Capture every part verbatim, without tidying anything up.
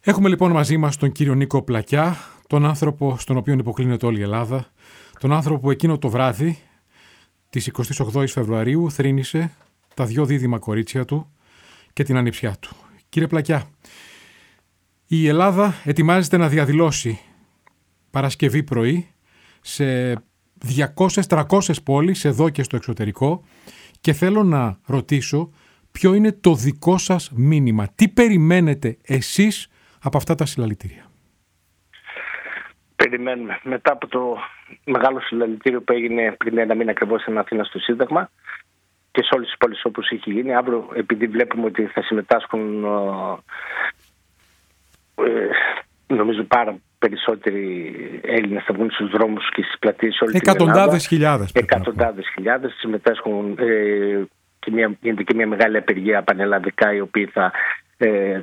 Έχουμε λοιπόν μαζί μας τον κύριο Νίκο Πλακιά, τον άνθρωπο στον οποίο υποκλίνεται όλη η Ελλάδα, τον άνθρωπο που εκείνο το βράδυ της εικοστής ογδόης Φεβρουαρίου θρήνησε τα δυο δίδυμα κορίτσια του και την ανιψιά του. Κύριε Πλακιά, η Ελλάδα ετοιμάζεται να διαδηλώσει Παρασκευή πρωί σε διακόσιες με τριακόσιες πόλεις εδώ και στο εξωτερικό και θέλω να ρωτήσω ποιο είναι το δικό σας μήνυμα. Τι περιμένετε εσείς από αυτά τα συλλαλητήρια? Περιμένουμε μετά από το μεγάλο συλλαλητήριο που έγινε πριν ένα μήνα ακριβώς στην Αθήνα στο Σύνταγμα και σε όλες τις πόλεις όπως έχει γίνει. Αύριο, επειδή βλέπουμε ότι θα συμμετάσχουν ε, νομίζω πάρα περισσότεροι Έλληνες θα βγουν στους δρόμους και στις πλατείες όλη την Ελλάδα. Εκατοντάδες χιλιάδες. Εκατοντάδες χιλιάδες συμμετάσχουν ε, και μια, γίνεται και μια μεγάλη απεργία πανελλαδικά η οποία θα ε,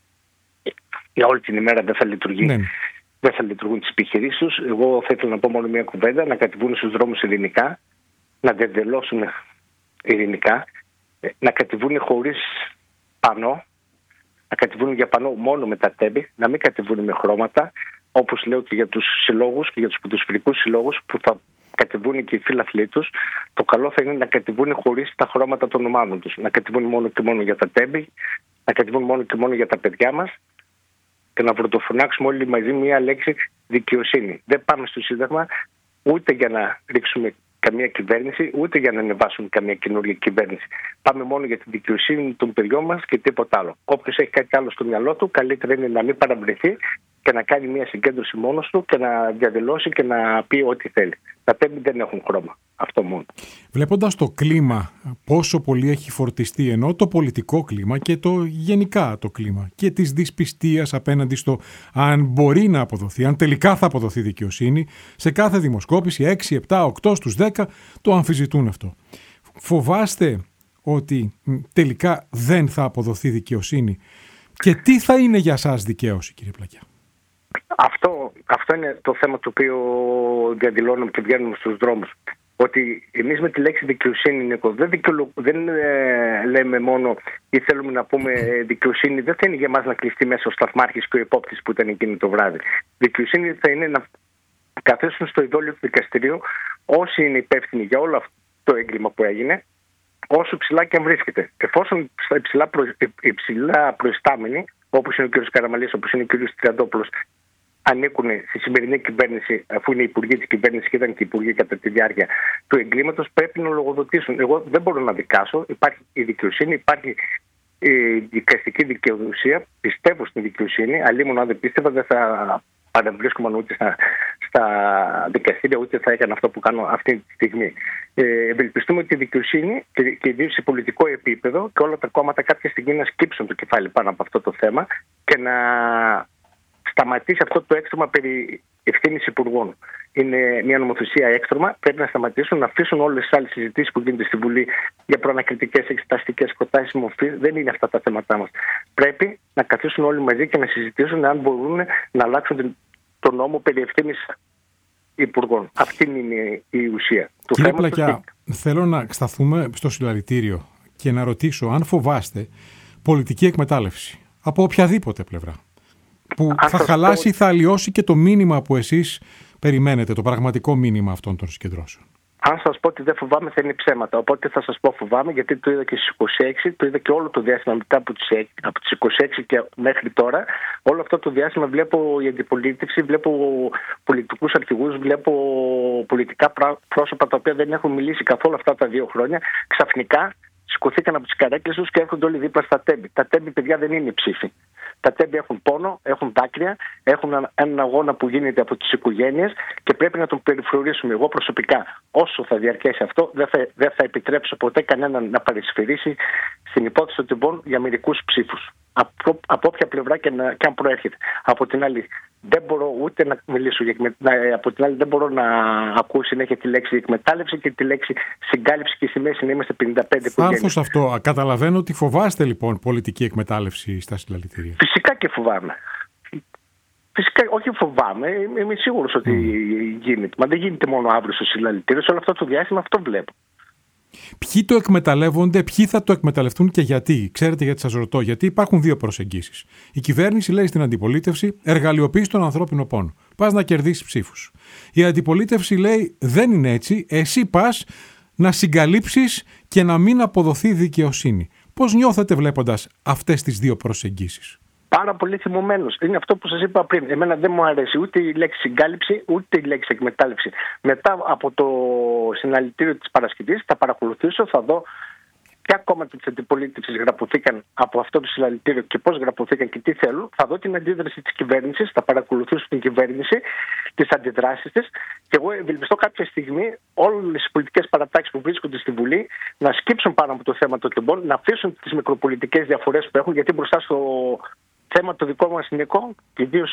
για όλη την ημέρα δεν θα λειτουργεί. Ναι. Δεν θα λειτουργούν τις επιχειρήσεις τους. Εγώ θα ήθελα να πω μόνο μια κουβέντα: να κατεβούν στους δρόμους ειρηνικά, να διαδηλώσουν ειρηνικά, να κατεβούν χωρίς πανό, να κατεβούν για πανό μόνο με τα τέμπη, να μην κατεβούν με χρώματα, όπως λέω και για τους συλλόγους και για τους ποδοσφαιρικούς συλλόγους που θα κατεβούν και οι φίλαθλοι τους. Το καλό θα είναι να κατεβούν χωρίς τα χρώματα των ομάδων τους. Να κατεβούν μόνο και μόνο για τα τέμπη, να κατεβούν μόνο και μόνο για τα παιδιά μας και να πρωτοφωνάξουμε όλοι μαζί μία λέξη: δικαιοσύνη. Δεν πάμε στο Σύνταγμα ούτε για να ρίξουμε καμία κυβέρνηση, ούτε για να ανεβάσουμε καμία καινούργια κυβέρνηση. Πάμε μόνο για τη δικαιοσύνη των παιδιών μας και τίποτα άλλο. Όποιος έχει κάτι άλλο στο μυαλό του, καλύτερα είναι να μην παραβρεθεί και να κάνει μια συγκέντρωση μόνος του και να διαδηλώσει και να πει ό,τι θέλει. Τα τέμπη δεν έχουν χρώμα. Αυτό μόνο. Βλέποντας το κλίμα, πόσο πολύ έχει φορτιστεί, ενώ το πολιτικό κλίμα και το γενικά το κλίμα και της δυσπιστίας απέναντι στο αν μπορεί να αποδοθεί, αν τελικά θα αποδοθεί δικαιοσύνη, σε κάθε δημοσκόπηση έξι, επτά, οκτώ στους δέκα το αμφισβητούν αυτό. Φοβάστε ότι τελικά δεν θα αποδοθεί δικαιοσύνη και τι θα είναι για σας δικαίωση, κύριε Πλακιά? Αυτό, αυτό είναι το θέμα το οποίο διαδηλώνουμε και βγαίνουμε στους δρόμους. Ότι εμείς με τη λέξη δικαιοσύνη, Νίκο, δεν, δικαιολο... δεν ε, λέμε μόνο ή θέλουμε να πούμε δικαιοσύνη, δεν θα είναι για μας να κλειστεί μέσα ο σταθμάρχης και ο υπόπτης που ήταν εκείνη το βράδυ. Δικαιοσύνη θα είναι να καθίσουν στο ειδόλιο του δικαστηρίου όσοι είναι υπεύθυνοι για όλο αυτό το έγκλημα που έγινε, όσο ψηλά και αν βρίσκεται. Εφόσον στα υψηλά, προ... υψηλά προϊστάμενοι, όπως είναι ο κ. Καραμαλής, όπως είναι ο κ. Τριαντόπουλος, ανήκουν στη σημερινή κυβέρνηση, αφού είναι υπουργοί της κυβέρνησης και ήταν και υπουργοί κατά τη διάρκεια του εγκλήματος, πρέπει να λογοδοτήσουν. Εγώ δεν μπορώ να δικάσω. Υπάρχει η δικαιοσύνη, υπάρχει η δικαστική δικαιοδοσία. Πιστεύω στην δικαιοσύνη. Αλλήμον αν δεν πίστευα, δεν θα παρεμβρίσκομαι ούτε στα, στα δικαστήρια, ούτε θα έκανα αυτό που κάνω αυτή τη στιγμή. Ε, ευελπιστούμε ότι η δικαιοσύνη και, και ιδίως σε πολιτικό επίπεδο και όλα τα κόμματα κάποια στιγμή να σκύψουν το κεφάλι πάνω από αυτό το θέμα και να σταματήσει αυτό το έκτρωμα περί ευθύνης υπουργών. Είναι μια νομοθεσία έκτρωμα. Πρέπει να σταματήσουν, να αφήσουν όλες τις άλλες συζητήσεις που γίνονται στη Βουλή για προανακριτικές, εξεταστικές προτάσεις μορφής. Δεν είναι αυτά τα θέματα μας. Πρέπει να καθίσουν όλοι μαζί και να συζητήσουν αν μπορούν να αλλάξουν τον νόμο περί ευθύνης υπουργών. Αυτή είναι η ουσία του Κύριε θέματος. Πλακιά, και... θέλω να σταθούμε στο συλλαλητήριο και να ρωτήσω αν φοβάστε πολιτική εκμετάλλευση από οποιαδήποτε πλευρά, που αν θα χαλάσει ή πω... θα αλλοιώσει και το μήνυμα που εσείς περιμένετε, το πραγματικό μήνυμα αυτών των συγκεντρώσεων. Αν σας πω ότι δεν φοβάμαι θα είναι ψέματα. Οπότε θα σας πω φοβάμαι, γιατί το είδα και στις είκοσι έξι, το είδα και όλο το διάστημα μετά από τις, από τις είκοσι έξι και μέχρι τώρα. Όλο αυτό το διάστημα βλέπω η αντιπολίτευση, βλέπω πολιτικούς αρχηγούς, βλέπω πολιτικά πρόσωπα τα οποία δεν έχουν μιλήσει καθόλου αυτά τα δύο χρόνια. Ξαφνικά σηκωθήκαν από τις καρέκλες τους και έρχονται όλοι δίπλα στα τέμπη. Τα τέμπη, παιδιά, δεν είναι ψήφοι. Τα τέμπη έχουν πόνο, έχουν δάκρυα, έχουν έναν αγώνα που γίνεται από τις οικογένειες και πρέπει να τον περιφρουρήσουμε. Εγώ προσωπικά, όσο θα διαρκέσει αυτό, δεν θα, δεν θα επιτρέψω ποτέ κανέναν να παρισφυρίσει στην υπόθεση των τεμπών για μερικούς ψήφους. Από, από όποια πλευρά και, να, και αν προέρχεται. Από την άλλη, δεν μπορώ ούτε να μιλήσω για εκμετάλλευση. Από την άλλη, δεν μπορώ να ακούω συνέχεια τη λέξη εκμετάλλευση και τη λέξη συγκάλυψη και στη μέση να είμαστε πενήντα πέντε οικογένειες. Θα έρθω σε αυτό. Καταλαβαίνω ότι φοβάστε λοιπόν πολιτική εκμετάλλευση στα συλλαλητήρια. Φυσικά και φοβάμαι. Φυσικά, όχι φοβάμαι, είμαι σίγουρος ότι mm. γίνεται. Μα δεν γίνεται μόνο αύριο στο συλλαλητήριο, σε όλο αυτό το διάστημα αυτό βλέπω. Ποιοι το εκμεταλλεύονται, ποιοι θα το εκμεταλλευτούν και γιατί. Ξέρετε γιατί σας ρωτώ? Γιατί υπάρχουν δύο προσεγγίσεις. Η κυβέρνηση λέει στην αντιπολίτευση: εργαλειοποιείς τον ανθρώπινο πόνο. Πας να κερδίσεις ψήφους. Η αντιπολίτευση λέει: δεν είναι έτσι. Εσύ πας να συγκαλύψεις και να μην αποδοθεί δικαιοσύνη. Πώς νιώθετε βλέποντας αυτές τις δύο προσεγγίσεις? Πάρα πολύ θυμωμένος. Είναι αυτό που σας είπα πριν. Εμένα δεν μου αρέσει ούτε η λέξη συγκάλυψη, ούτε η λέξη εκμετάλλευση. Μετά από το συναλλητήριο της Παρασκευής θα παρακολουθήσω, θα δω ποια κόμματα της αντιπολίτευσης γραπωθήκαν από αυτό το συλλαλητήριο και πώς γραπωθήκαν και τι θέλουν. Θα δω την αντίδραση της κυβέρνησης, θα παρακολουθήσω την κυβέρνηση, τις αντιδράσεις της και εγώ ευελπιστώ κάποια στιγμή όλες οι πολιτικές παρατάξεις που βρίσκονται στη Βουλή να σκύψουν πάνω από το θέμα των τεμπών, να αφήσουν τις μικροπολιτικές διαφορές που έχουν, γιατί μπροστά στο θέμα το δικό μας Νίκο, ιδίως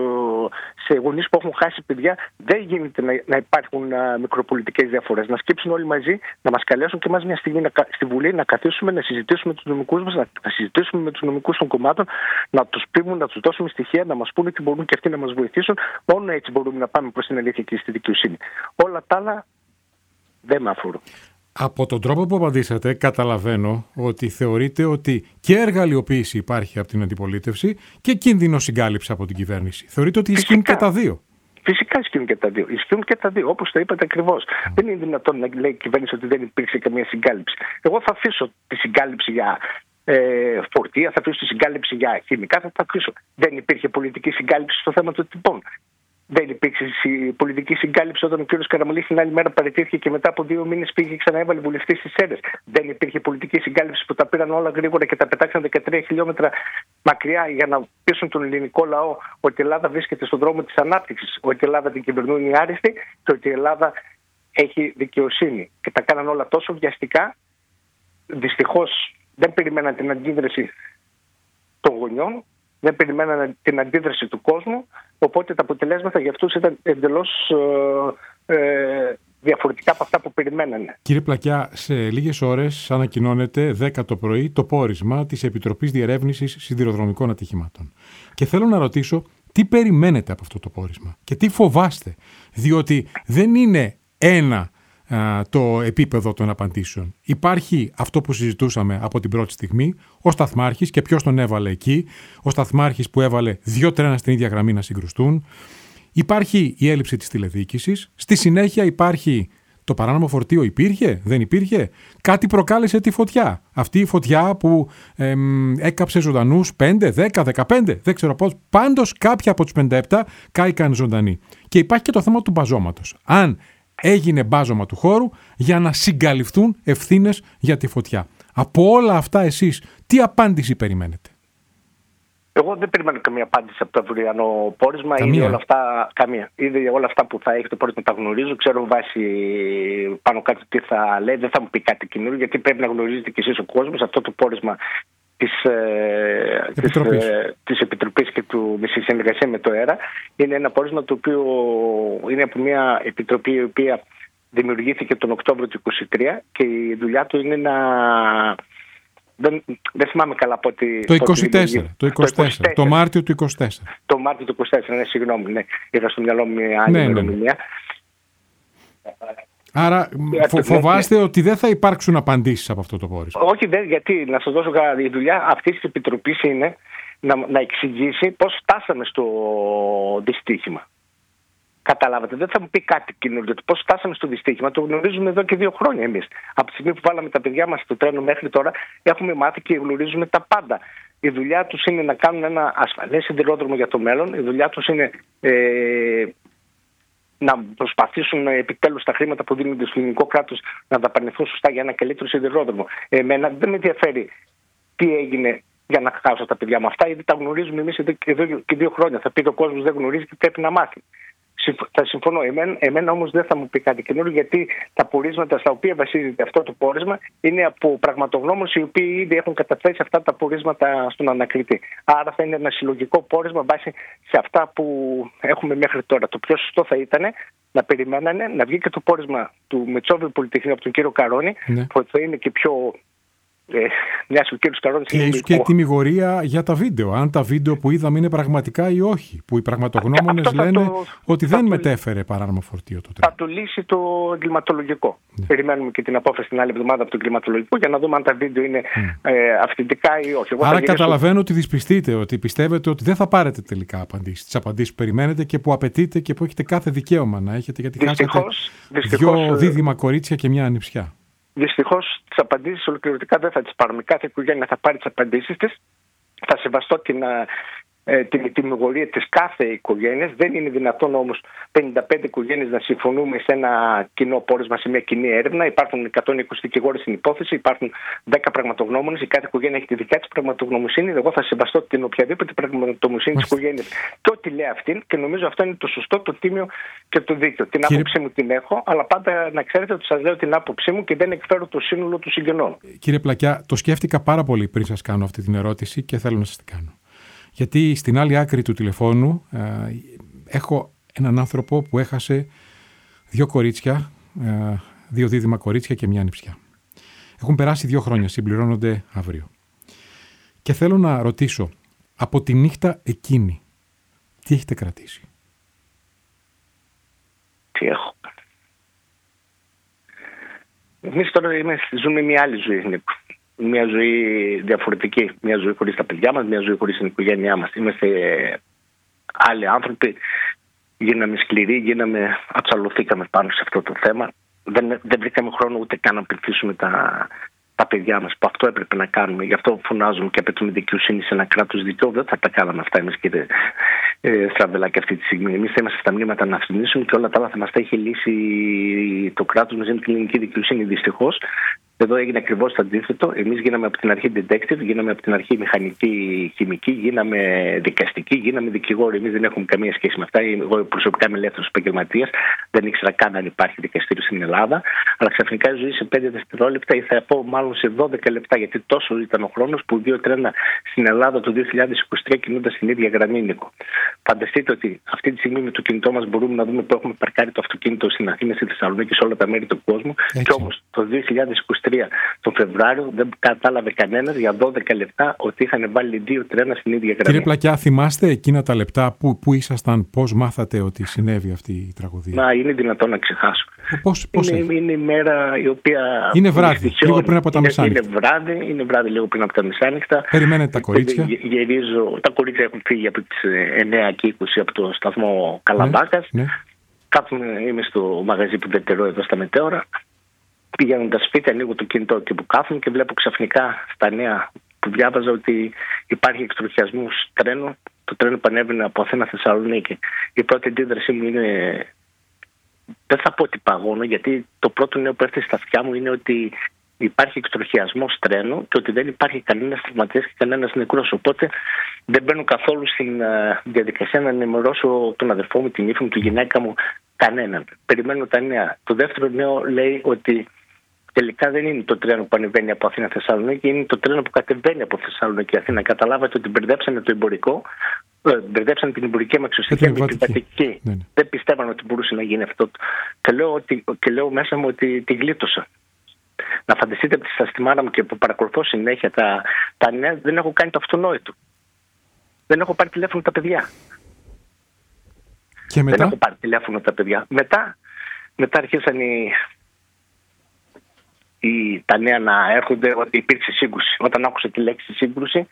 σε γονείς που έχουν χάσει παιδιά, δεν γίνεται να, να υπάρχουν α, μικροπολιτικές διαφορές. Να σκύψουν όλοι μαζί, να μας καλέσουν και μας μια στιγμή να, στη Βουλή να καθίσουμε, να συζητήσουμε με τους νομικούς μας, να, να συζητήσουμε με τους νομικούς των κομμάτων, να τους πείμουν, να τους δώσουμε στοιχεία, να μας πούνε τι μπορούν και αυτοί να μας βοηθήσουν. Μόνο έτσι μπορούμε να πάμε προς την αλήθεια και στη δικαιοσύνη. Όλα τα άλλα δεν με αφορούν. Από τον τρόπο που απαντήσατε, καταλαβαίνω ότι θεωρείτε ότι και εργαλειοποίηση υπάρχει από την αντιπολίτευση και κίνδυνο συγκάλυψη από την κυβέρνηση. Θεωρείτε ότι ισχύουν και τα δύο. Φυσικά ισχύουν και τα δύο. Ισχύουν και τα δύο, όπως το είπατε ακριβώς. Mm. Δεν είναι δυνατόν να λέει η κυβέρνηση ότι δεν υπήρξε καμία συγκάλυψη. Εγώ θα αφήσω τη συγκάλυψη για ε, φορτία, θα αφήσω τη συγκάλυψη για χημικά, θα τα αφήσω. Δεν υπήρχε πολιτική συγκάλυψη στο θέμα των τυπών. Δεν υπήρξε πολιτική συγκάλυψη όταν ο κ. Καραμανλής την άλλη μέρα παραιτήθηκε και μετά από δύο μήνες πήγε και ξαναέβαλε βουλευτή στις ΣΕΡΕΣ. Δεν υπήρχε πολιτική συγκάλυψη που τα πήραν όλα γρήγορα και τα πετάξαν δεκατρία χιλιόμετρα μακριά για να πείσουν τον ελληνικό λαό ότι η Ελλάδα βρίσκεται στον δρόμο της ανάπτυξης, ότι η Ελλάδα την κυβερνούν οι άριστοι και ότι η Ελλάδα έχει δικαιοσύνη. Και τα κάναν όλα τόσο βιαστικά. Δυστυχώς δεν περιμέναν την αντίδραση των γονιών. Δεν περιμέναν την αντίδραση του κόσμου, οπότε τα αποτελέσματα για αυτούς ήταν εντελώς ε, ε, διαφορετικά από αυτά που περιμένανε. Κύριε Πλακιά, σε λίγες ώρες ανακοινώνεται δέκα το πρωί το πόρισμα της Επιτροπής Διερεύνησης Σιδηροδρομικών Ατυχημάτων. Και θέλω να ρωτήσω τι περιμένετε από αυτό το πόρισμα και τι φοβάστε, διότι δεν είναι ένα το επίπεδο των απαντήσεων. Υπάρχει αυτό που συζητούσαμε από την πρώτη στιγμή, ο Σταθμάρχης και ποιος τον έβαλε εκεί, ο Σταθμάρχης που έβαλε δύο τρένα στην ίδια γραμμή να συγκρουστούν. Υπάρχει η έλλειψη της τηλεδιοίκησης. Στη συνέχεια υπάρχει το παράνομο φορτίο, υπήρχε, δεν υπήρχε. Κάτι προκάλεσε τη φωτιά. Αυτή η φωτιά που εμ, έκαψε ζωντανούς πέντε, δέκα, δεκαπέντε, δεν ξέρω πώς. Πάντως κάποιοι από τους πενήντα επτά κάηκαν ζωντανοί. Και υπάρχει και το θέμα του μπαζώματος. Αν έγινε μπάζωμα του χώρου για να συγκαλυφθούν ευθύνες για τη φωτιά. Από όλα αυτά εσείς τι απάντηση περιμένετε? Εγώ δεν περιμένω καμία απάντηση από το αυριανό πόρισμα. Ήδη όλα αυτά, καμία. Ήδη όλα αυτά που θα έχει το πόρισμα τα γνωρίζω. Ξέρω βάσει πάνω κάτω τι θα λέει. Δεν θα μου πει κάτι καινούριο, γιατί πρέπει να γνωρίζετε κι εσείς ο κόσμος. Αυτό το πόρισμα της, ε, Επιτροπής. Της, ε, της Επιτροπής και του, με συνεργασία με το ΕΡΑ είναι ένα πόρισμα το οποίο είναι από μια επιτροπή η οποία δημιουργήθηκε τον Οκτώβριο του είκοσι τρία και η δουλειά του είναι να... Δεν, δεν θυμάμαι καλά από ότι... Το είκοσι τέσσερα, το, είκοσι τέσσερα, το, είκοσι τέσσερα, το Μάρτιο του είκοσι τέσσερα. Το Μάρτιο του είκοσι τέσσερα, ναι, συγγνώμη, ναι. Είχα στο μυαλό μου μια άλλη ημερομηνία. Ναι, ναι. Άρα φο, φοβάστε ότι δεν θα υπάρξουν απαντήσεις από αυτό το πόρισμα? Όχι, δεν, γιατί να σας δώσω η δουλειά αυτής της επιτροπής είναι να, να εξηγήσει πώς φτάσαμε στο δυστύχημα. Καταλάβατε, δεν θα μου πει κάτι καινούργιο. Πώς φτάσαμε στο δυστύχημα, το γνωρίζουμε εδώ και δύο χρόνια εμείς. Από τη στιγμή που βάλαμε τα παιδιά μας στο τρένο μέχρι τώρα, έχουμε μάθει και γνωρίζουμε τα πάντα. Η δουλειά τους είναι να κάνουν ένα ασφαλές σιδηρόδρομο για το μέλλον. Η δουλειά τους είναι ε, να προσπαθήσουν επιτέλους τα χρήματα που δίνονται στο ελληνικό κράτος να δαπανηθούν σωστά για ένα καλύτερο σιδηρόδρομο. Εμένα δεν με ενδιαφέρει τι έγινε για να χάσω τα παιδιά μου. Αυτά ήδη τα γνωρίζουμε εμείς εδώ και δύο χρόνια. Θα πει ο κόσμος δεν γνωρίζει και πρέπει να μάθει. Θα συμφωνώ. Εμένα, εμένα όμως δεν θα μου πει κάτι καινούριο, γιατί τα πορίσματα στα οποία βασίζεται αυτό το πόρισμα είναι από πραγματογνώμους οι οποίοι ήδη έχουν καταθέσει αυτά τα πορίσματα στον ανακριτή. Άρα θα είναι ένα συλλογικό πόρισμα βάσει σε αυτά που έχουμε μέχρι τώρα. Το πιο σωστό θα ήταν να περιμένανε να βγει και το πόρισμα του Μετσόβιου Πολυτεχνείου από τον κύριο Καρόνη, ναι, που θα είναι και πιο Ε, μια ο κύριος Καρόνης και ίσως και τιμιγορία για τα βίντεο. Αν τα βίντεο που είδαμε είναι πραγματικά ή όχι. Που οι πραγματογνώμονες λένε το, ότι δεν το, μετέφερε παράνομο φορτίο το τρένο. Θα το λύσει το εγκληματολογικό. Ναι. Περιμένουμε και την απόφαση την άλλη εβδομάδα από το εγκληματολογικό για να δούμε αν τα βίντεο είναι mm. ε, αυθεντικά ή όχι. Εγώ Άρα καταλαβαίνω στο... ότι δυσπιστείτε, ότι πιστεύετε ότι δεν θα πάρετε τελικά απαντήσεις. Τις απαντήσεις που περιμένετε και που απαιτείτε και που έχετε κάθε δικαίωμα να έχετε, γιατί δυστυχώς, χάσατε δυστυχώς, δύο δίδυμα κορίτσια και μια ανιψιά. Δυστυχώς τις απαντήσεις ολοκληρωτικά δεν θα τις πάρουμε. Κάθε οικογένεια θα πάρει τις απαντήσεις της. Θα σεβαστώ την, ε, την τιμιγορία της κάθε οικογένειας. Δεν είναι δυνατόν όμως πενήντα πέντε οικογένειες να συμφωνούμε σε ένα κοινό πόρισμα, σε μια κοινή έρευνα. Υπάρχουν εκατόν είκοσι δικηγόροι στην υπόθεση, υπάρχουν δέκα πραγματογνώμονες. Η κάθε οικογένεια έχει τη δικιά της πραγματογνωμοσύνη. Εγώ θα σεβαστώ την οποιαδήποτε πραγματογνωμοσύνη της οικογένειας και ό,τι λέει αυτήν, και νομίζω αυτό είναι το σωστό, το τίμιο και το δίκαιο. Την Κύριε... άποψή μου την έχω, αλλά πάντα να ξέρετε ότι σας λέω την άποψή μου και δεν εκφέρω το σύνολο του συγγενών. Κύριε Πλακιά, το σκέφτηκα πάρα πολύ πριν σας κάνω αυτή την ερώτηση και θέλω να σας την κάνω. Γιατί στην άλλη άκρη του τηλεφώνου ε, έχω έναν άνθρωπο που έχασε δύο κορίτσια, ε, δύο δίδυμα κορίτσια και μια ανιψιά. Έχουν περάσει δύο χρόνια, συμπληρώνονται αύριο. Και θέλω να ρωτήσω, από τη νύχτα εκείνη, τι έχετε κρατήσει? Τι έχω. Εμείς τώρα ζούμε μια άλλη ζωή. Μια ζωή διαφορετική. Μια ζωή χωρίς τα παιδιά μας, μια ζωή χωρίς την οικογένειά μας. Είμαστε άλλοι άνθρωποι. Γίναμε σκληροί, γίναμε, ατσαλωθήκαμε πάνω σε αυτό το θέμα. Δεν, δεν βρήκαμε χρόνο ούτε καν να πενθήσουμε τα, τα παιδιά μας, που αυτό έπρεπε να κάνουμε. Γι' αυτό φωνάζουμε και απαιτούμε δικαιοσύνη σε ένα κράτος δικαίου. Δεν θα τα κάναμε αυτά εμείς, κύριε ε, Στραβελάκη, αυτή τη στιγμή. Εμείς θα είμαστε στα μνήματα να φρυνήσουμε και όλα τα άλλα θα μας τα έχει λύσει το κράτος μαζί με την ελληνική δικαιοσύνη. Δυστυχώς. Εδώ έγινε ακριβώς το αντίθετο. Εμείς γίναμε από την αρχή detective, γίναμε από την αρχή μηχανική, χημική, γίναμε δικαστικοί, γίναμε δικηγόροι. Εμείς δεν έχουμε καμία σχέση με αυτά. Εγώ προσωπικά είμαι ελεύθερος επαγγελματίας. Δεν ήξερα καν αν υπάρχει δικαστήριο στην Ελλάδα. Αλλά ξαφνικά η ζωή σε πέντε δευτερόλεπτα, ή θα πω μάλλον σε δώδεκα λεπτά, γιατί τόσο ήταν ο χρόνος που δύο τρένα στην Ελλάδα το δύο χιλιάδες είκοσι τρία κινούνταν στην ίδια γραμμή, Νίκο. Φανταστείτε ότι αυτή τη στιγμή με το κινητό μας μπορούμε να δούμε που έχουμε παρκάρει το αυτοκίνητο στην Αθήνα, στη Θεσσαλονίκη, σε όλα τα μέρη του κόσμου. Και όμως το δύο χιλιάδες είκοσι τρία τον Φεβρουάριο δεν κατάλαβε κανένας για δώδεκα λεπτά ότι είχαν βάλει δύο τρένα στην ίδια γραμμή. Κύριε Πλακιά, θυμάστε εκείνα τα λεπτά που, που ήσασταν, πώς μάθατε ότι συνέβη αυτή η τραγωδία? Να, είναι δυνατόν να ξεχάσω. Πώς, πώς είναι, είναι η μέρα η οποία. Είναι βράδυ, λίγο πριν από τα είναι, μεσάνυχτα. Είναι βράδυ, είναι βράδυ λίγο πριν από τα μεσάνυχτα. Περιμένετε τα κορίτσια. Γυρίζω, τα κορίτσια έχουν φύγει από τις εννιά και είκοσι από το σταθμό Καλαμπάκας. Ναι, ναι. Κάθομαι, είμαι στο μαγαζί που δεν εδώ στα Μετέωρα. Πηγαίνοντας σπίτι, ανοίγω το κινητό και που κάθομαι και βλέπω ξαφνικά στα νέα που διάβαζα ότι υπάρχει εξτροχιασμός τρένου. Το τρένο που ανέβαινε από Αθήνα Θεσσαλονίκη. Η πρώτη αντίδρασή μου είναι, δεν θα πω ότι παγώνω, γιατί το πρώτο νέο που έφτασε στα αυτιά μου είναι ότι υπάρχει εξτροχιασμός τρένου και ότι δεν υπάρχει κανένας τραυματίας και κανένας νεκρός. Οπότε δεν μπαίνω καθόλου στην διαδικασία να ενημερώσω τον αδερφό μου, την ύφη μου, τη γυναίκα μου, κανέναν. Περιμένω τα νέα. Το δεύτερο νέο λέει ότι τελικά δεν είναι το τρένο που ανεβαίνει από Αθήνα Θεσσαλονίκη, είναι το τρένο που κατεβαίνει από Θεσσαλονίκη Αθήνα. Καταλάβατε ότι μπερδέψανε το εμπορικό, ε, μπερδέψανε την εμπορική αμαξοστοιχεία με την πατική. Ναι, ναι. Δεν πιστεύαν ότι μπορούσε να γίνει αυτό. Και λέω, ότι, και λέω μέσα μου ότι τη γλίτωσα. Να φανταστείτε ότι στα στιμάρα μου και που παρακολουθώ συνέχεια τα, τα νέα, δεν έχω κάνει το αυτονόητο. Δεν έχω πάρει τηλέφωνο τα παιδιά. Και μετά? Δεν έχω πάρει τηλέφωνο τα παιδιά. Μετά, μετά αρχίσαν οι, οι, τα νέα να έρχονται ότι υπήρξε σύγκρουση. Όταν άκουσα τη λέξη σύγκρουση,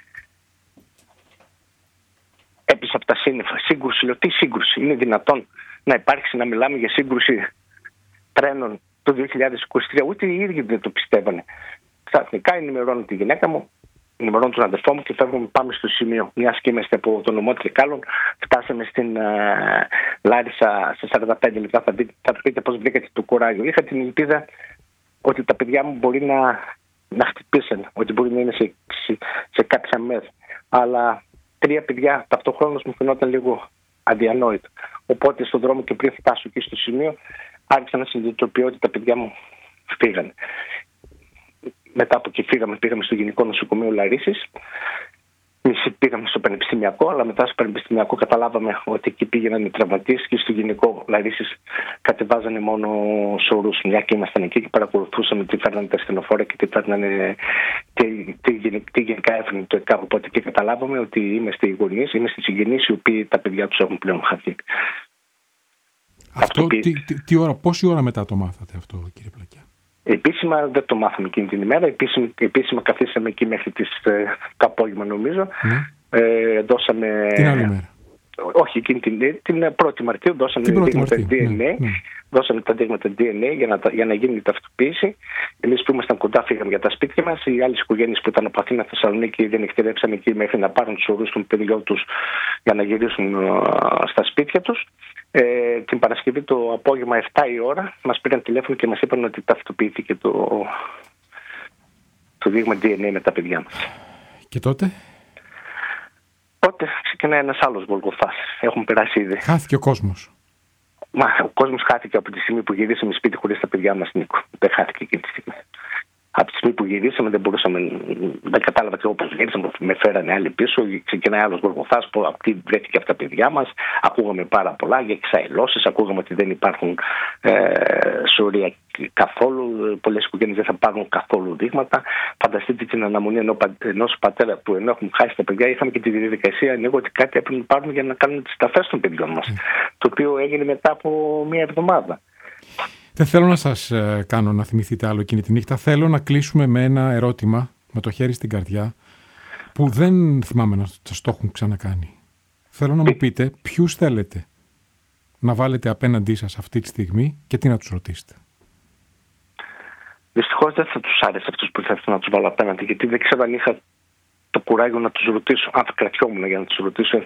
έπεισα από τα σύννεφα. Σύγκρουση, λέω, τι σύγκρουση? Είναι δυνατόν να υπάρξει, να μιλάμε για σύγκρουση τρένων το δύο χιλιάδες είκοσι τρία? Ούτε οι ίδιοι δεν το πιστεύανε. Ξαφνικά ενημερώνω τη γυναίκα μου, ενημερώνω τον αδερφό μου και φεύγουμε, πάμε στο σημείο. Μια και είμαστε από το νομό Τρικάλων, φτάσαμε στην uh, Λάρισα σε σαράντα πέντε λεπτά. Θα, δείτε, θα πείτε πώς βρήκατε το κουράγιο. Είχα την ελπίδα ότι τα παιδιά μου μπορεί να, να χτυπήσουν, ότι μπορεί να είναι σε, σε, σε κάποια μέρα. Αλλά τρία παιδιά ταυτοχρόνως μου φαινόταν λίγο αδιανόητο. Οπότε στον δρόμο και πριν φτάσω εκεί στο σημείο, άρχισα να συνειδητοποιώ ότι τα παιδιά μου φύγανε. Μετά από εκεί φύγαμε, πήγαμε στο Γενικό Νοσοκομείο Λαρίσης Εμείς πήγαμε στο πανεπιστημιακό, αλλά μετά στο πανεπιστημιακό καταλάβαμε ότι εκεί πήγαιναν οι τραυματίες και στο γενικό Λαρίσης κατεβάζανε μόνο σωρούς. Μια και ήμασταν εκεί και παρακολουθούσαμε τι φέρνανε τα ασθενοφόρα και τι, φέρνανε, τι, τι, τι γενικά έφερνε το ΕΚΑΒ. Οπότε και καταλάβαμε ότι είμαστε οι γονείς, είμαστε οι συγγενείς οι οποίοι τα παιδιά τους έχουν πλέον χαθεί. Αυτό, τι, τι, τι ώρα, πόση ώρα μετά το μάθατε αυτό, κύριε Πλακιά? Επίσημα δεν το μάθαμε εκείνη την ημέρα. Επίσημα, επίσημα καθίσαμε εκεί μέχρι τις, ε, το απόγευμα νομίζω. Ναι. Ε, δώσαμε... Την άλλη μέρα? Όχι, εκείνη την, την πρώτη Μαρτίου δώσαμε δείγματα ντι εν έι. Ναι, ναι. Δώσαμε τα δείγματα ντι εν έι για να, για να γίνει η ταυτοποίηση. Εμείς που ήμασταν κοντά φύγαμε για τα σπίτια μας. Οι άλλες οικογένειες που ήταν από Αθήνα, Θεσσαλονίκη δεν εκτελέψαν εκεί μέχρι να πάρουν τους ορούς των παιδιών τους για να γυρίσουν uh, στα σπίτια τους. Ε, την Παρασκευή το απόγευμα επτά η ώρα μας πήραν τηλέφωνο και μας είπαν ότι ταυτοποιήθηκε το, το δείγμα ντι εν έι με τα παιδιά μας. Και τότε? Τότε ξεκινάει ένας άλλος Γολγοθάς. Έχουν περάσει ήδη. Χάθηκε ο κόσμος. Μα ο κόσμος χάθηκε από τη στιγμή που γυρίσαμε σπίτι χωρίς τα παιδιά μας, Νίκο. Δεν χάθηκε εκείνη τη στιγμή. Από τη στιγμή που γυρίσαμε δεν μπορούσαμε, δεν κατάλαβα και όπως γυρίσαμε, με φέρανε άλλοι πίσω. Ξεκινάει άλλος Γολγοθάς που αυτή βρέθηκε από τα παιδιά μας. Ακούγαμε πάρα πολλά για εξαελώσεις, ακούγαμε ότι δεν υπάρχουν ε, σωρία καθόλου. Πολλές οικογένειες δεν θα πάρουν καθόλου δείγματα. Φανταστείτε την αναμονή ενός πατέρα που ενώ έχουμε χάσει τα παιδιά, είχαμε και τη διαδικασία ανοίγω ότι κάτι έπρεπε να πάρουμε για να κάνουμε τις ταφές των παιδιών μας. Mm. Το οποίο έγινε μετά από μία εβδομάδα. Δεν θέλω να σας ε, κάνω να θυμηθείτε άλλο εκείνη τη νύχτα. Θέλω να κλείσουμε με ένα ερώτημα, με το χέρι στην καρδιά, που δεν θυμάμαι να σας το έχουν ξανακάνει. Θέλω να μου πείτε ποιους θέλετε να βάλετε απέναντί σας αυτή τη στιγμή και τι να τους ρωτήσετε. Δυστυχώς δεν θα τους άρεσε αυτούς που θα να τους βάλω απέναντι, γιατί δεν ξέρω αν είχα το κουράγιο να τους ρωτήσω, αν θα κρατιόμουν για να τους ρωτήσω,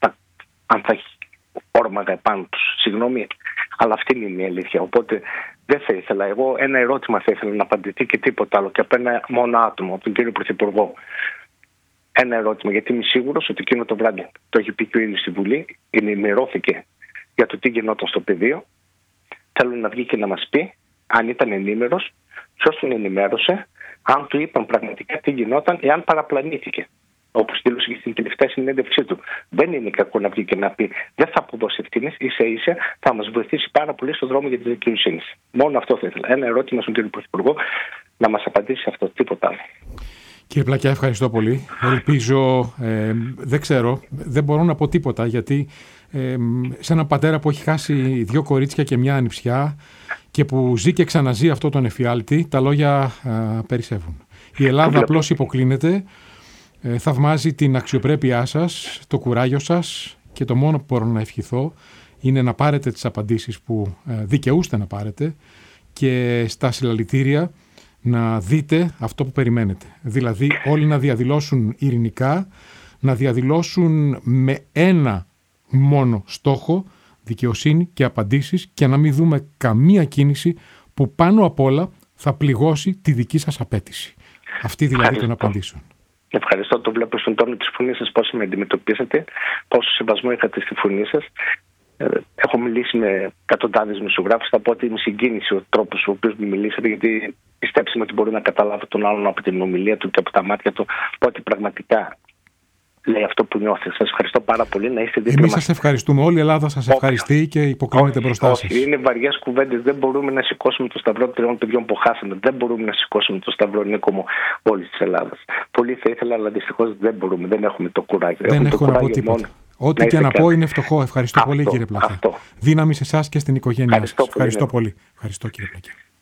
αν θα έχει όρμαγα επάνω τους. Συγγνώμη, αλλά αυτή είναι η αλήθεια. Οπότε δεν θα ήθελα. Εγώ ένα ερώτημα θα ήθελα να απαντηθεί και τίποτα άλλο. Και από ένα μόνο άτομο, από τον κύριο Πρωθυπουργό. Ένα ερώτημα, γιατί είμαι σίγουρος ότι εκείνο το βράδυ το έχει πει και ο ίδιος στη Βουλή, ενημερώθηκε για το τι γινόταν στο πεδίο. Θέλω να βγει και να μας πει αν ήταν ενήμερος, ποιος τον ενημέρωσε, αν του είπαν πραγματικά τι γινόταν, εάν παραπλανήθηκε. Όπως δήλωσε και στην τελευταία συνέντευξή του. Δεν είναι κακό να βγει και να πει δεν θα αποδώσει ευθύνες, ίσα ίσα θα μας βοηθήσει πάρα πολύ στον δρόμο για τη δικαιοσύνη. Μόνο αυτό θα ήθελα. Ένα ερώτημα στον κύριο Πρωθυπουργό να μας απαντήσει αυτό, τίποτα άλλο. Κύριε Πλακιά, ευχαριστώ πολύ. Ελπίζω, ε, δεν ξέρω, δεν μπορώ να πω τίποτα, γιατί ε, σε έναν πατέρα που έχει χάσει δύο κορίτσια και μια ανιψιά και που ζει και ξαναζεί αυτό τον εφιάλτη, τα λόγια ε, περισσεύουν. Η Ελλάδα απλώς υποκλίνεται. Ε, θαυμάζει την αξιοπρέπειά σας, το κουράγιο σας και το μόνο που μπορώ να ευχηθώ είναι να πάρετε τις απαντήσεις που ε, δικαιούστε να πάρετε και στα συλλαλητήρια να δείτε αυτό που περιμένετε. Δηλαδή όλοι να διαδηλώσουν ειρηνικά, να διαδηλώσουν με ένα μόνο στόχο, δικαιοσύνη και απαντήσεις και να μην δούμε καμία κίνηση που πάνω απ' όλα θα πληγώσει τη δική σας απέτηση. Αυτή δηλαδή των απαντήσεων. Ευχαριστώ, το βλέπω στον τόνο της φωνής σας πώς με αντιμετωπίσατε, πόσο σεβασμό είχατε στη φωνή σας. Έχω μιλήσει με εκατοντάδες μεσογράφους, θα πω ότι με συγκίνησε ο τρόπος ο οποίος μου μιλήσατε, γιατί πιστέψτε με ότι μπορεί να καταλάβω τον άλλον από την ομιλία του και από τα μάτια του, ότι πραγματικά λέει αυτό που νιώθει. Σας ευχαριστώ πάρα πολύ, να είστε δίπλα μας. Εμείς σας ευχαριστούμε, όλη η Ελλάδα σας ευχαριστεί και υποκλίνεται μπροστά σας. Είναι βαριές κουβέντες, δεν μπορούμε να σηκώσουμε το σταυρό τριών παιδιών που χάσαμε, δεν μπορούμε να σηκώσουμε το σταυρό, Νίκο μου, όλης της Ελλάδας. Πολύ θα ήθελα, αλλά δυστυχώς δεν μπορούμε, δεν έχουμε το κουράγιο. Δεν έχω να πω τίποτα. Ό,τι να και να πω είναι φτωχό. Ευχαριστώ αυτό, πολύ, κύριε Πλακιά. Δύναμη σε εσάς και στην οικογένειά σας. Ευχαριστώ πολύ. Ευχαριστώ, κύριε Πλακιά.